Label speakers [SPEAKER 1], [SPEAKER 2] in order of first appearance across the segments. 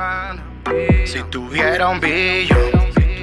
[SPEAKER 1] Si tuviera un billón,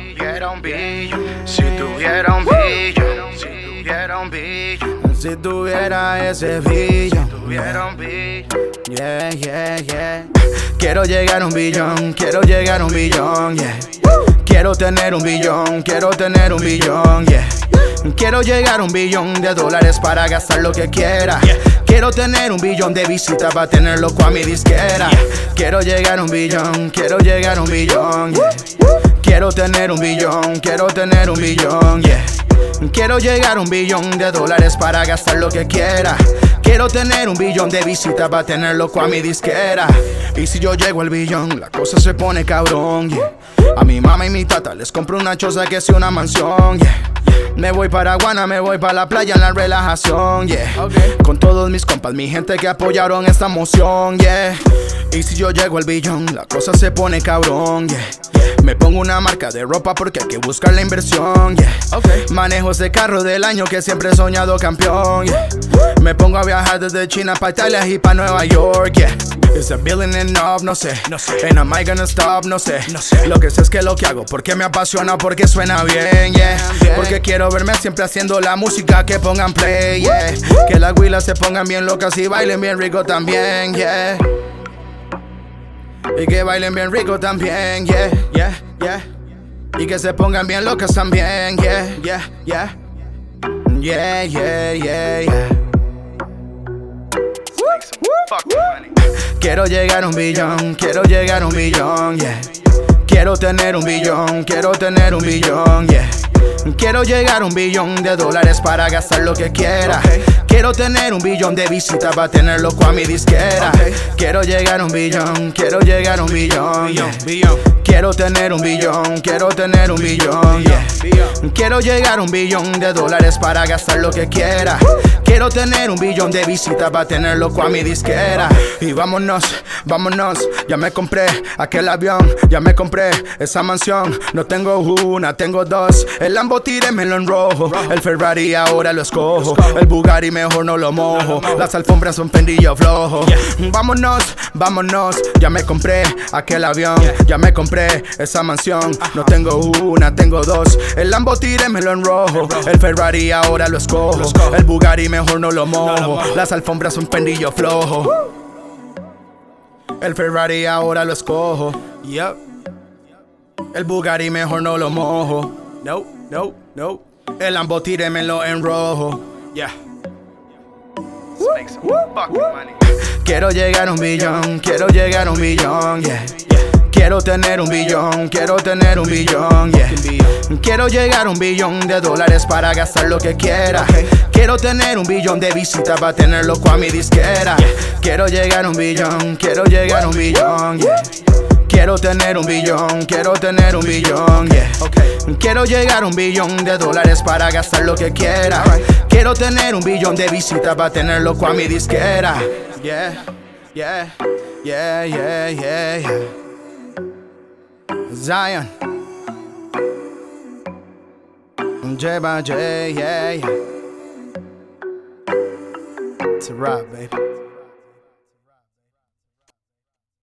[SPEAKER 1] si tuviera un billón, si tuviera un billón,
[SPEAKER 2] si tuviera ese billón,
[SPEAKER 1] tuviera un billón.
[SPEAKER 2] yeah, yeah, yeah. Quiero llegar a un billón, quiero llegar a un billón, yeah. Quiero tener un billón, quiero tener un billón, yeah. Quiero llegar a un billón de dólares para gastar lo que quiera. Quiero tener un billón de visitas para tener loco a mi disquera. Quiero llegar a un billón, quiero llegar a un billón, yeah. Quiero tener un billón, quiero tener un billón, yeah. Quiero llegar a un billón de dólares para gastar lo que quiera. Quiero tener un billón de visitas para tener loco a mi disquera. Y si yo llego al billón, la cosa se pone cabrón, yeah. A mi mamá y mi tata les compro una choza que sea una mansión, yeah. Me voy para Guana, me voy para la playa en la relajación, yeah. Con todos mis compas, mi gente que apoyaron esta moción, yeah. Y si yo llego al billón, la cosa se pone cabrón, yeah. Me pongo una marca de ropa porque hay que buscar la inversión, yeah. Manejo ese carro del año que siempre he soñado campeón, yeah. Me pongo a viajar desde China pa' Italia y pa' Nueva York, yeah. Is a billion enough? No sé. And am I gonna stop? No sé. Lo que sé es que lo que hago porque me apasiona, porque suena bien, yeah. Porque quiero verme siempre haciendo la música que pongan play, yeah. Que las huilas se pongan bien locas y bailen bien rico también, yeah. Y que bailen bien rico también, yeah, yeah, yeah. Y que se pongan bien locas también, yeah, yeah, yeah. Yeah, yeah, yeah, yeah. Quiero llegar a un billón, quiero llegar a un billón, yeah. Quiero tener un billón, quiero tener un billón, yeah. Quiero llegar a un billón de dólares para gastar lo que quiera. Quiero tener un billón de visitas para tener loco a mi disquera. Quiero llegar a un billón, quiero llegar a un billón, yeah. Quiero tener un billón, quiero tener un billón, yeah. Quiero llegar a un billón de dólares para gastar lo que quiera. Quiero tener un billón de visitas para tener loco a mi disquera. Y vámonos, vámonos, ya me compré aquel avión, ya me compré esa mansión. No tengo una, tengo dos. El Lambo tíremelo en rojo, el Ferrari ahora lo escojo. El Bugatti mejor no lo mojo, las alfombras son pendillo flojo. Vámonos, vámonos, ya me compré aquel avión, ya me compré esa mansión. No tengo una, tengo dos. El Lambo tíremelo en rojo, el Ferrari ahora lo escojo. El Bugatti mejor no lo mojo, las alfombras son pendillo flojo. El Ferrari ahora lo escojo, yep. El Bugatti mejor no lo mojo, no, no, no. El Lambo tíremelo en rojo, yeah. Quiero llegar a un billón, quiero llegar a un billón, yeah. Quiero tener un billón, quiero tener un billón, yeah. Quiero llegar a un billón de dólares para gastar lo que quiera. Quiero tener un billón de visitas para tener loco a mi disquera. Quiero llegar a un billón, quiero llegar a un billón, yeah. Quiero tener un billón, quiero tener un billón, yeah. Quiero llegar a un billón de dólares para gastar lo que quiera. Quiero tener un billón de visitas para tener loco a mi disquera. Yeah, yeah, yeah, yeah, yeah, yeah. Zion, J by J, yeah, yeah. It's a rap, baby.